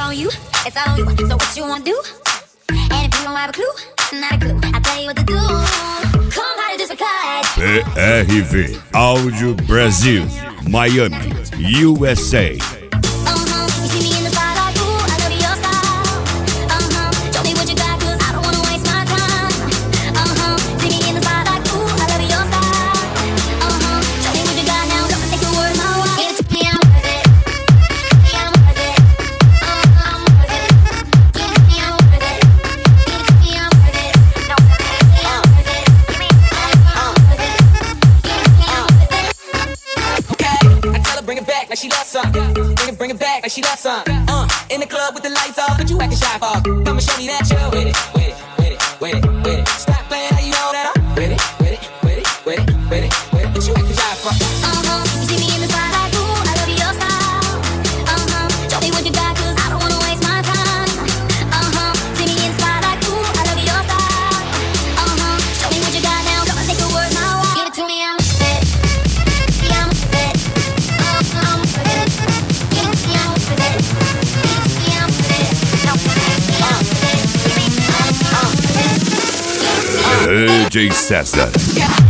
on you, it's all on you. So what you wanna do? And if you don't have a clue, not a clue, I'll tell you what to do. Come how to do some PRV Áudio Brasil, Miami, USA. You see me in the spot like, ooh, I love your style. Show me what you got, 'cause I don't wanna waste my time. See me in the spot like, ooh, I love your style. Show me what you got now, don't think you're worth my while. Give it to me, I'm worth it. I'm worth it. I'm worth it. Give it to me, I'm worth it. Give it to me, I'm worth it. I'm worth it. I'm worth it. Give me, I'm worth it. Give it to me, I'm worth it. Okay, I tell her bring it back like she loves something. Bring it back like she loves something. In the club with the lights off, but you acting shy for. Come and show me that you're with it, with it, with it, with it, with it. Stop playing, how you know that I'm with it, with it, with it, with it, with it, with it. But you acting shy for. You see me in the spot like, ooh, I love your style. Show me what you got, 'cause I don't wanna waste my time. See me in the spot like, ooh, I love your style. Show me what you got now, don't think you're worth my while. Give it to me, I'm worth it. Yeah, I'm worth it. I'm worth it. Give it to me, I'm worth it. Give it to me, I'm worth it. I'm worth it. I'm worth it. Give me, I'm worth it. DJ César. Yeah.